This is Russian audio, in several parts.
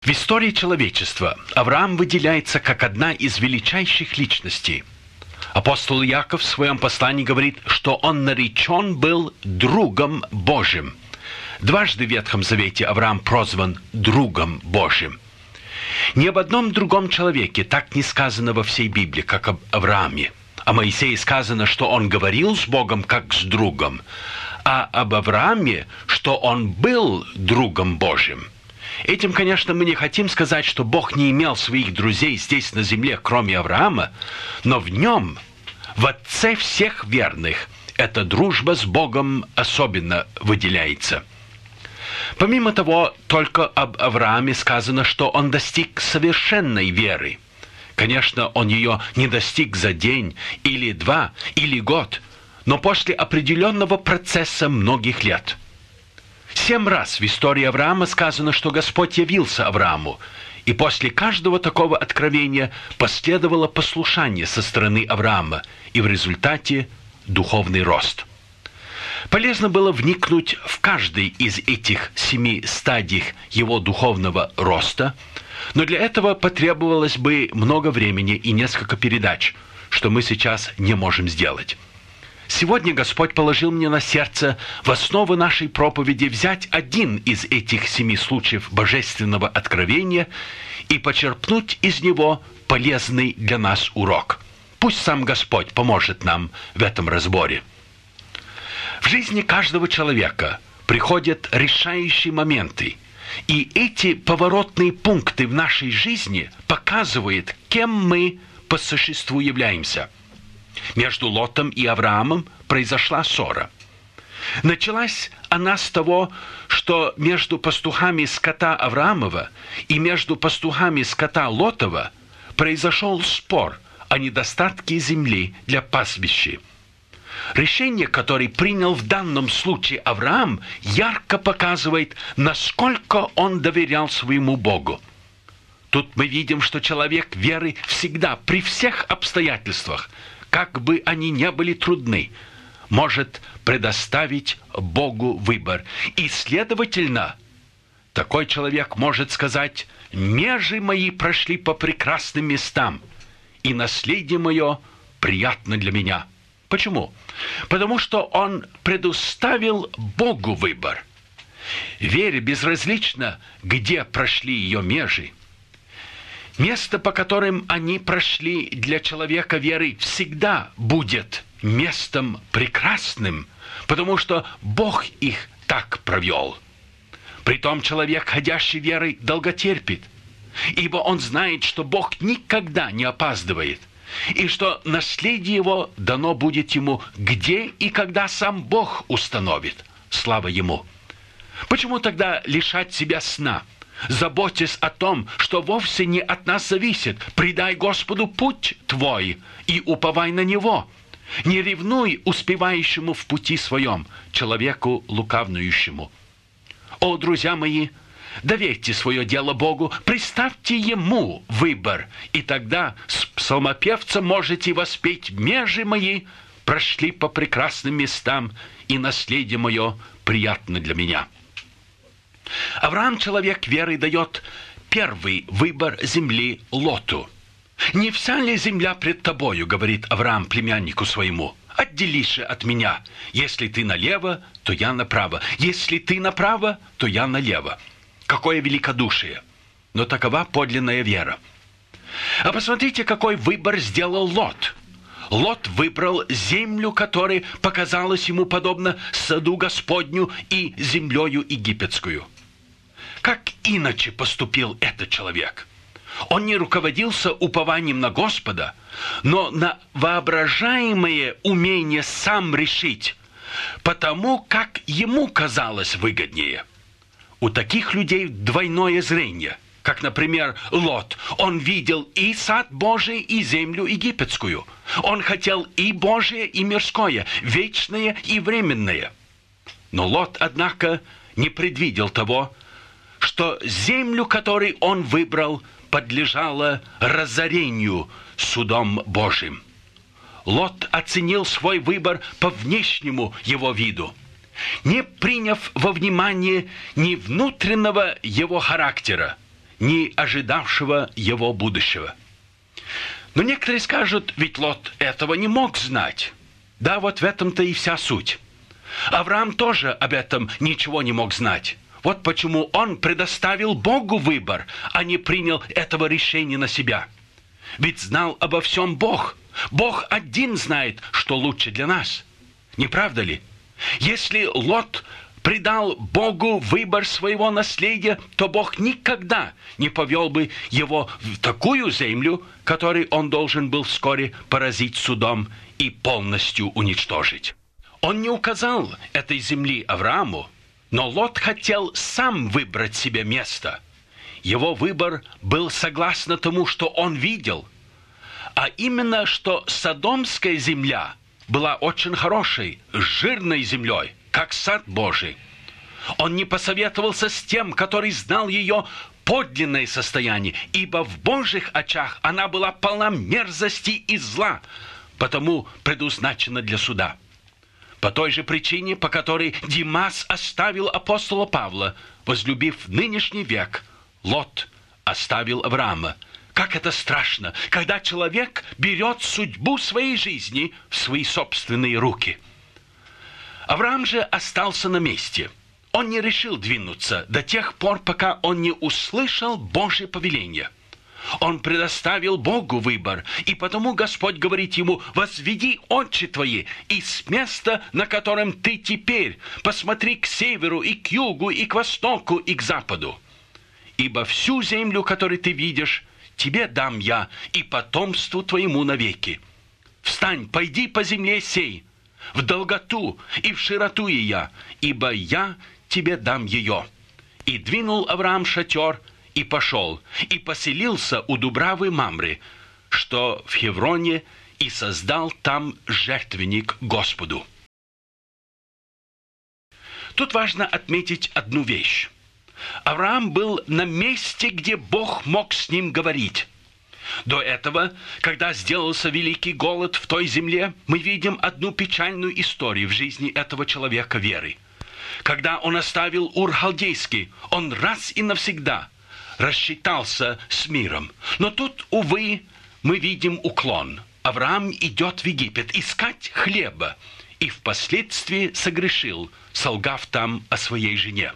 В истории человечества Авраам выделяется как одна из величайших личностей. Апостол Яков в своем послании говорит, что он наречен был другом Божьим. Дважды в Ветхом Завете Авраам прозван другом Божьим. Ни об одном другом человеке так не сказано во всей Библии, как об Аврааме. О Моисее сказано, что он говорил с Богом как с другом, а об Аврааме, что он был другом Божьим. Этим, конечно, мы не хотим сказать, что Бог не имел своих друзей здесь на земле, кроме Авраама, но в нем, в Отце всех верных, эта дружба с Богом особенно выделяется. Помимо того, только об Аврааме сказано, что он достиг совершенной веры. Конечно, он ее не достиг за день, или два, или год, но после определенного процесса многих лет. 7 раз в истории Авраама сказано, что Господь явился Аврааму, и после каждого такого откровения последовало послушание со стороны Авраама, и в результате духовный рост. Полезно было вникнуть в каждый из этих 7 стадий его духовного роста, но для этого потребовалось бы много времени и несколько передач, что мы сейчас не можем сделать. Сегодня Господь положил мне на сердце в основу нашей проповеди взять один из этих 7 случаев божественного откровения и почерпнуть из него полезный для нас урок. Пусть сам Господь поможет нам в этом разборе. В жизни каждого человека приходят решающие моменты, и эти поворотные пункты в нашей жизни показывают, кем мы по существу являемся. Между Лотом и Авраамом произошла ссора. Началась она с того, что между пастухами скота Авраамова и между пастухами скота Лотова произошел спор о недостатке земли для пастбища. Решение, которое принял в данном случае Авраам, ярко показывает, насколько он доверял своему Богу. Тут мы видим, что человек веры всегда, при всех обстоятельствах, как бы они ни были трудны, может предоставить Богу выбор. И, следовательно, такой человек может сказать: «Межи мои прошли по прекрасным местам, и наследие мое приятно для меня». Почему? Потому что он предоставил Богу выбор. Вере безразлично, где прошли ее межи. Место, по которым они прошли, для человека веры всегда будет местом прекрасным, потому что Бог их так провел. Притом человек, ходящий верой, долготерпит, ибо он знает, что Бог никогда не опаздывает, и что наследие его дано будет ему, где и когда сам Бог установит. Слава ему! Почему тогда лишать себя сна? Заботьтесь о том, что вовсе не от нас зависит. Предай Господу путь твой и уповай на Него. Не ревнуй успевающему в пути своем, человеку лукавнующему. О, друзья мои, доверьте свое дело Богу, представьте Ему выбор, и тогда с псалмопевцем можете воспеть: «Межи мои прошли по прекрасным местам, и наследие мое приятно для меня». Авраам, человек веры, дает первый выбор земли Лоту. «Не вся ли земля пред тобою, — говорит Авраам племяннику своему, — отделись от меня. Если ты налево, то я направо. Если ты направо, то я налево». Какое великодушие! Но такова подлинная вера. А посмотрите, какой выбор сделал Лот. Лот выбрал землю, которая показалась ему подобно саду Господню и землею египетскую. Как иначе поступил этот человек? Он не руководился упованием на Господа, но на воображаемое умение сам решить, потому как ему казалось выгоднее. У таких людей двойное зрение, как, например, Лот. Он видел и сад Божий, и землю египетскую. Он хотел и Божие, и мирское, вечное и временное. Но Лот, однако, не предвидел того, что землю, которую он выбрал, подлежала разорению судом Божьим. Лот оценил свой выбор по внешнему его виду, не приняв во внимание ни внутреннего его характера, не ожидавшего его будущего. Но некоторые скажут, ведь Лот этого не мог знать. Да, вот в этом-то и вся суть. Авраам тоже об этом ничего не мог знать. Вот почему он предоставил Богу выбор, а не принял этого решения на себя. Ведь знал обо всем Бог. Бог один знает, что лучше для нас. Не правда ли? Если Лот предал Богу выбор своего наследия, то Бог никогда не повел бы его в такую землю, которую он должен был вскоре поразить судом и полностью уничтожить. Он не указал этой земли Аврааму, но Лот хотел сам выбрать себе место. Его выбор был согласно тому, что он видел, а именно, что Содомская земля была очень хорошей, жирной землей, как сад Божий. Он не посоветовался с тем, который знал ее подлинное состояние, ибо в Божьих очах она была полна мерзости и зла, потому предназначена для суда. По той же причине, по которой Димас оставил апостола Павла, возлюбив нынешний век, Лот оставил Авраама. Как это страшно, когда человек берет судьбу своей жизни в свои собственные руки. Авраам же остался на месте. Он не решил двинуться до тех пор, пока он не услышал Божье повеление. Он предоставил Богу выбор, и потому Господь говорит ему: «Возведи очи твои, и с места, на котором ты теперь, посмотри к северу, и к югу, и к востоку, и к западу. Ибо всю землю, которую ты видишь, тебе дам я, и потомству твоему навеки. Встань, пойди по земле сей, в долготу и в широту ее, ибо я тебе дам ее». И двинул Авраам шатер, и пошел, и поселился у Дубравы Мамры, что в Хевроне, и создал там жертвенник Господу. Тут важно отметить одну вещь. Авраам был на месте, где Бог мог с ним говорить. До этого, когда сделался великий голод в той земле, мы видим одну печальную историю в жизни этого человека веры. Когда он оставил Ур-Халдейский, он раз и навсегда рассчитался с миром. Но тут, увы, мы видим уклон. Авраам идет в Египет искать хлеба и впоследствии согрешил, солгав там о своей жене.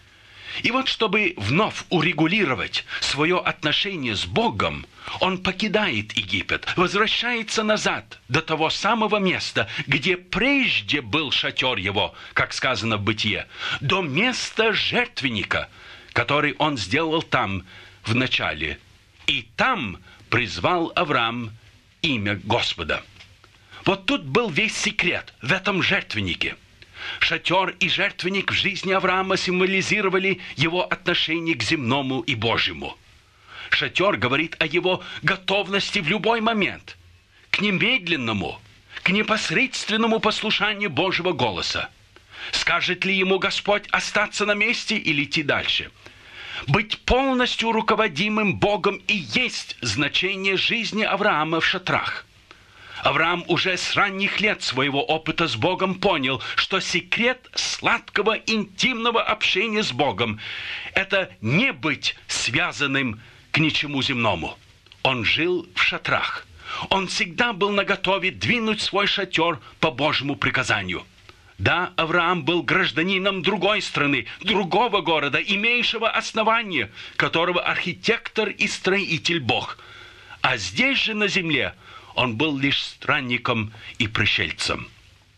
И вот, чтобы вновь урегулировать свое отношение с Богом, он покидает Египет, возвращается назад до того самого места, где прежде был шатер его, как сказано в Бытие, до места жертвенника, который он сделал там в начале. И там призвал Авраам имя Господа. Вот тут был весь секрет в этом жертвеннике. Шатер и жертвенник в жизни Авраама символизировали его отношение к земному и Божьему. Шатер говорит о его готовности в любой момент к немедленному, к непосредственному послушанию Божьего голоса. Скажет ли ему Господь остаться на месте или идти дальше? Быть полностью руководимым Богом и есть значение жизни Авраама в шатрах. Авраам уже с ранних лет своего опыта с Богом понял, что секрет сладкого интимного общения с Богом – это не быть связанным к ничему земному. Он жил в шатрах. Он всегда был наготове двинуть свой шатер по Божьему приказанию. Да, Авраам был гражданином другой страны, другого города, имеющего основание, которого архитектор и строитель Бог. А здесь же на земле он был лишь странником и пришельцем.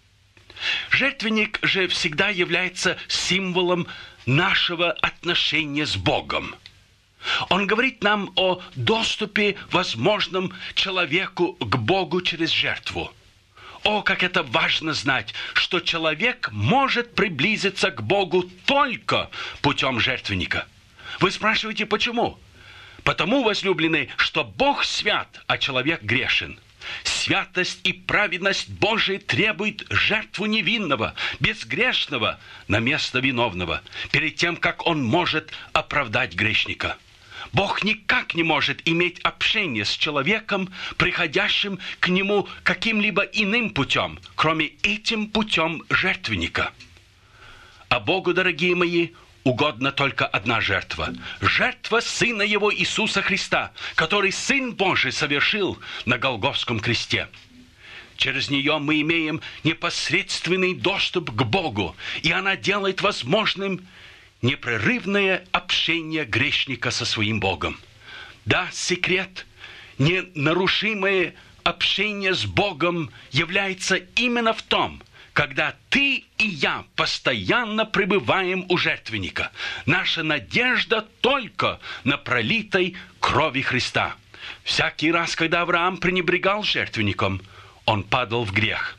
Жертвенник же всегда является символом нашего отношения с Богом. Он говорит нам о доступе возможном человеку к Богу через жертву. О, как это важно знать, что человек может приблизиться к Богу только путем жертвенника. Вы спрашиваете, почему? Потому, возлюбленные, что Бог свят, а человек грешен. Святость и праведность Божия требует жертву невинного, безгрешного на место виновного, перед тем, как он может оправдать грешника. Бог никак не может иметь общение с человеком, приходящим к нему каким-либо иным путем, кроме этим путем жертвенника. А Богу, дорогие мои, угодна только одна жертва. Жертва Сына Его Иисуса Христа, который Сын Божий совершил на Голгофском кресте. Через нее мы имеем непосредственный доступ к Богу, и она делает возможным непрерывное общение грешника со своим Богом. Да, секрет, ненарушимое общение с Богом является именно в том, когда ты и я постоянно пребываем у жертвенника. Наша надежда только на пролитой крови Христа. Всякий раз, когда Авраам пренебрегал жертвенником, он падал в грех.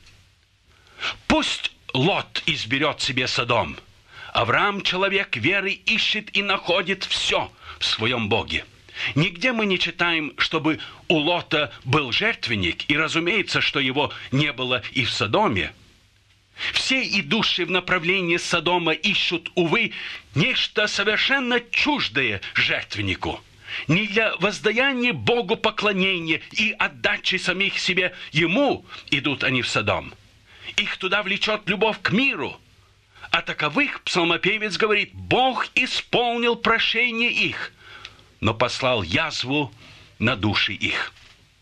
Пусть Лот изберет себе Содом. Авраам, человек веры, ищет и находит все в своем Боге. Нигде мы не читаем, чтобы у Лота был жертвенник, и разумеется, что его не было и в Содоме. Все идущие в направлении Содома ищут, увы, нечто совершенно чуждое жертвеннику. Не для воздаяния Богу поклонения и отдачи самих себе Ему идут они в Содом. Их туда влечет любовь к миру. А таковых псалмопевец говорит: Бог исполнил прошение их, но послал язву на души их.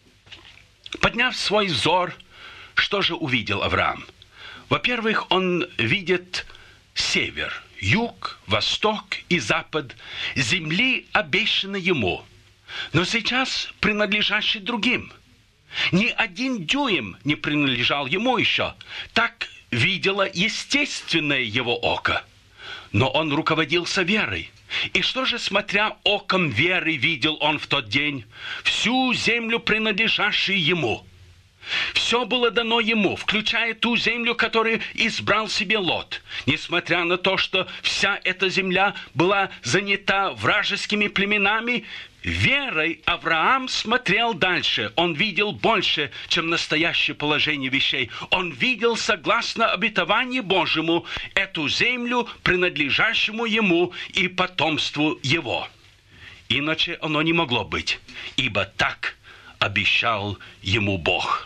Подняв свой взор, что же увидел Авраам? Во-первых, он видит север, юг, восток и запад земли, обещанной ему, но сейчас принадлежащей другим. Ни один дюйм не принадлежал ему еще. Так видело естественное его око. Но он руководился верой. И что же, смотря оком веры, видел он в тот день? Всю землю, принадлежащую ему. Все было дано ему, включая ту землю, которую избрал себе Лот. Несмотря на то, что вся эта земля была занята вражескими племенами, верой Авраам смотрел дальше. Он видел больше, чем настоящее положение вещей. Он видел, согласно обетованию Божьему, эту землю, принадлежащему ему и потомству его. Иначе оно не могло быть, ибо так обещал ему Бог.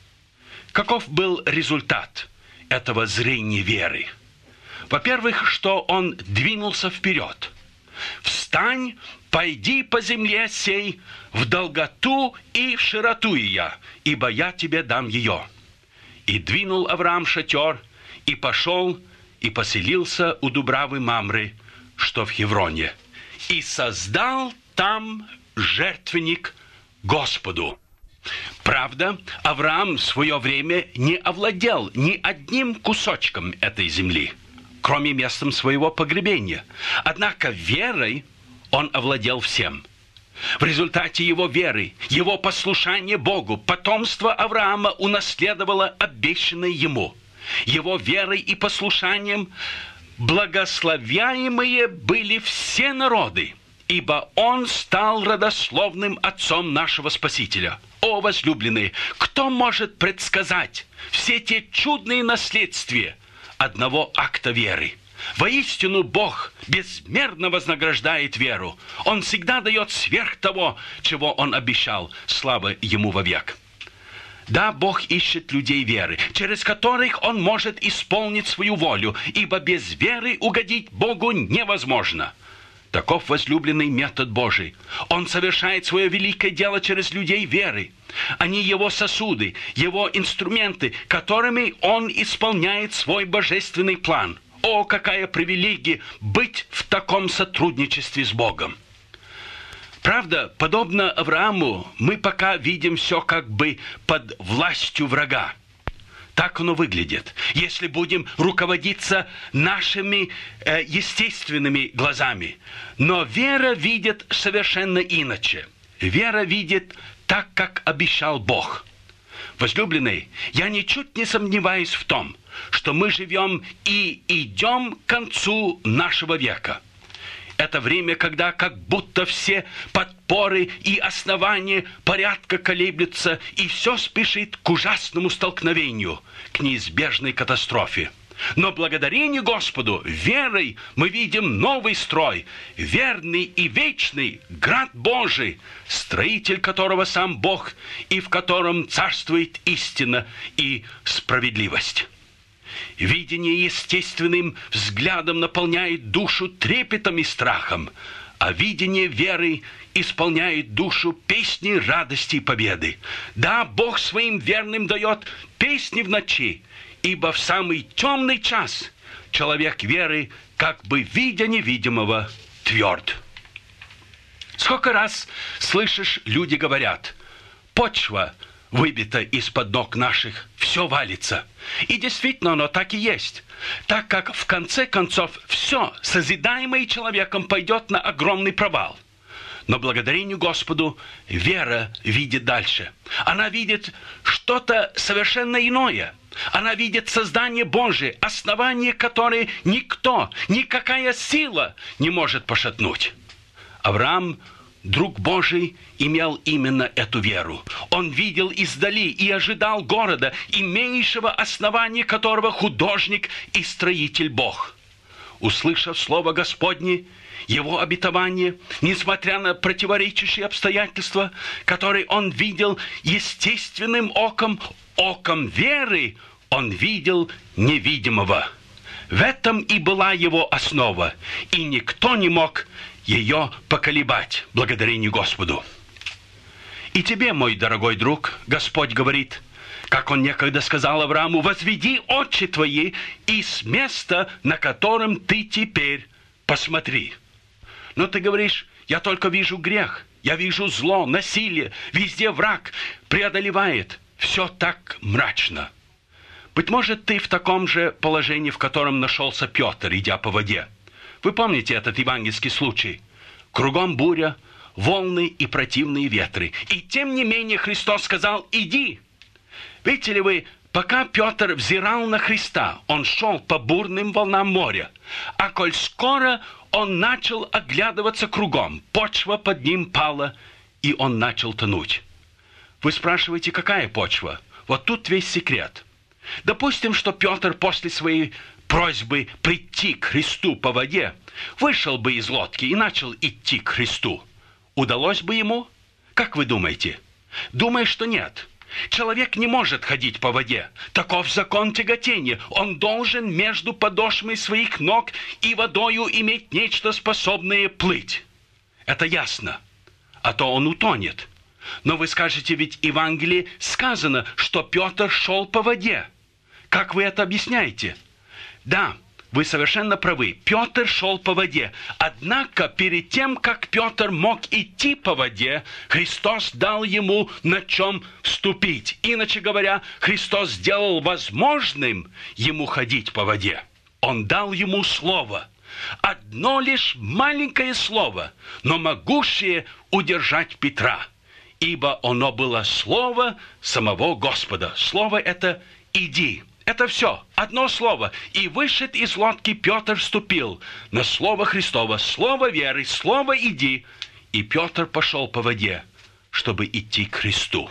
Каков был результат этого зрения веры? Во-первых, что он двинулся вперед. «Встань, пойди по земле сей в долготу и в широту ее, ибо я тебе дам ее». И двинул Авраам шатер, и пошел, и поселился у Дубравы Мамры, что в Хевроне, и создал там жертвенник Господу. Правда, Авраам в свое время не овладел ни одним кусочком этой земли, кроме местом своего погребения. Однако верой он овладел всем. В результате его веры, его послушания Богу, потомство Авраама унаследовало обещанное ему. Его верой и послушанием благословяемые были все народы, ибо он стал родословным отцом нашего Спасителя. О, возлюбленные, кто может предсказать все те чудные наследствия одного акта веры? Воистину, Бог безмерно вознаграждает веру. Он всегда дает сверх того, чего Он обещал. Слава Ему вовек. Да, Бог ищет людей веры, через которых Он может исполнить свою волю, ибо без веры угодить Богу невозможно. Таков возлюбленный метод Божий. Он совершает свое великое дело через людей веры. Они Его сосуды, Его инструменты, которыми Он исполняет свой божественный план. О, какая привилегия быть в таком сотрудничестве с Богом! Правда, подобно Аврааму, мы пока видим все как бы под властью врага. Так оно выглядит, если будем руководиться нашими естественными глазами. Но вера видит совершенно иначе. Вера видит так, как обещал Бог. Возлюбленные, я ничуть не сомневаюсь в том, что мы живем и идем к концу нашего века. Это время, когда как будто все подпоры и основания порядка колеблются, и все спешит к ужасному столкновению, к неизбежной катастрофе. Но благодарение Господу, верой мы видим новый строй, верный и вечный град Божий, строитель которого сам Бог, и в котором царствует истина и справедливость. Видение естественным взглядом наполняет душу трепетом и страхом, а видение веры исполняет душу песни радости и победы. Да, Бог своим верным дает песни в ночи, ибо в самый темный час человек веры, как бы видя невидимого, тверд. Сколько раз слышишь, люди говорят: почва выбита из-под ног наших, все валится. И действительно, оно так и есть. Так как в конце концов все, созидаемое человеком, пойдет на огромный провал. Но благодарению Господу вера видит дальше. Она видит что-то совершенно иное. Она видит создание Божие, основание которое никто, никакая сила не может пошатнуть. Авраам, друг Божий, имел именно эту веру. Он видел издали и ожидал города, имеющего основание которого художник и строитель Бог. Услышав слово Господне, его обетование, несмотря на противоречащие обстоятельства, которые он видел естественным оком, оком веры, он видел невидимого. В этом и была его основа, и никто не мог ее поколебать, благодарение Господу. И тебе, мой дорогой друг, Господь говорит, как Он некогда сказал Аврааму: «Возведи очи твои и с места, на котором ты теперь, посмотри». Но ты говоришь: я только вижу грех, я вижу зло, насилие, везде враг преодолевает. Все так мрачно. Быть может, ты в таком же положении, в котором нашелся Петр, идя по воде. Вы помните этот евангельский случай? Кругом буря, волны и противные ветры. И тем не менее Христос сказал: «Иди». Видите ли вы, пока Петр взирал на Христа, он шел по бурным волнам моря. А коль скоро он начал оглядываться кругом, почва под ним пала, и он начал тонуть. Вы спрашиваете, какая почва? Вот тут весь секрет. Допустим, что Петр после своей просьбы прийти к Христу по воде вышел бы из лодки и начал идти к Христу. Удалось бы ему? Как вы думаете? Думаю, что нет. Человек не может ходить по воде. Таков закон тяготения. Он должен между подошвами своих ног и водою иметь нечто, способное плыть. Это ясно. А то он утонет. Но вы скажете, ведь в Евангелии сказано, что Петр шел по воде. Как вы это объясняете? Да, вы совершенно правы. Петр шел по воде. Однако, перед тем, как Петр мог идти по воде, Христос дал ему на чем вступить. Иначе говоря, Христос сделал возможным ему ходить по воде. Он дал ему слово. Одно лишь маленькое слово, но могущее удержать Петра. Ибо оно было слово самого Господа. Слово это «иди». Это все, одно слово. И вышед из лодки Петр вступил на слово Христово, слово веры, слово «иди». И Петр пошел по воде, чтобы идти к Христу.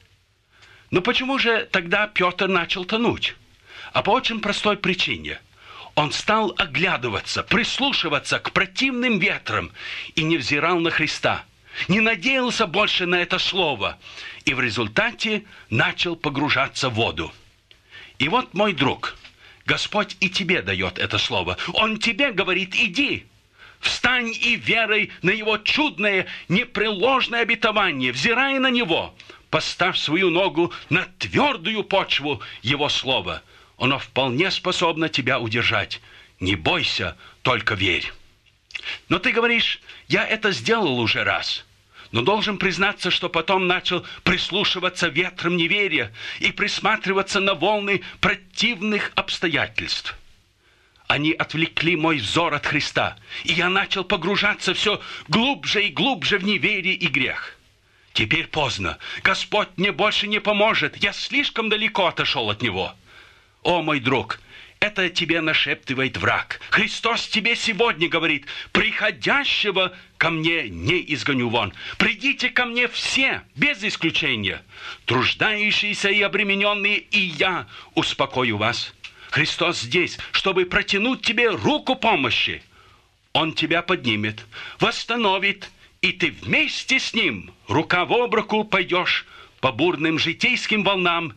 Но почему же тогда Петр начал тонуть? А по очень простой причине. Он стал оглядываться, прислушиваться к противным ветрам и не взирал на Христа. Не надеялся больше на это слово. И в результате начал погружаться в воду. И вот, мой друг, Господь и тебе дает это слово. Он тебе говорит: иди, встань и верой на Его чудное, непреложное обетование, взирая на Него, поставь свою ногу на твердую почву Его слова. Оно вполне способно тебя удержать. Не бойся, только верь. Но ты говоришь: я это сделал уже раз. Но должен признаться, что потом начал прислушиваться ветрам неверия и присматриваться на волны противных обстоятельств. Они отвлекли мой взор от Христа, и я начал погружаться все глубже и глубже в неверие и грех. Теперь поздно. Господь мне больше не поможет. Я слишком далеко отошел от Него. О, мой друг, это тебе нашептывает враг. Христос тебе сегодня говорит: приходящего ко мне не изгоню вон. Придите ко мне все, без исключения, труждающиеся и обремененные, и я успокою вас. Христос здесь, чтобы протянуть тебе руку помощи. Он тебя поднимет, восстановит, и ты вместе с Ним, рука в об руку, пойдешь по бурным житейским волнам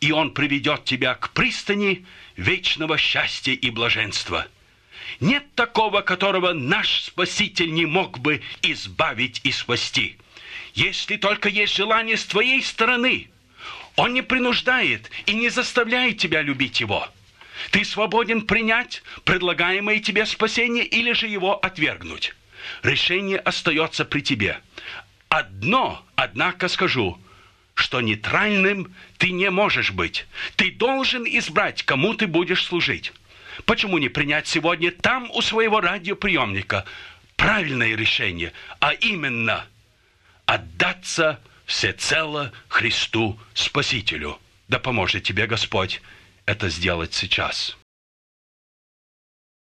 и Он приведет тебя к пристани вечного счастья и блаженства. Нет такого, которого наш Спаситель не мог бы избавить и спасти. Если только есть желание с твоей стороны, Он не принуждает и не заставляет тебя любить Его. Ты свободен принять предлагаемое тебе спасение или же его отвергнуть. Решение остается при тебе. Однако скажу, что нейтральным ты не можешь быть. Ты должен избрать, кому ты будешь служить. Почему не принять сегодня там у своего радиоприемника правильное решение, а именно отдаться всецело Христу Спасителю? Да поможет тебе Господь это сделать сейчас.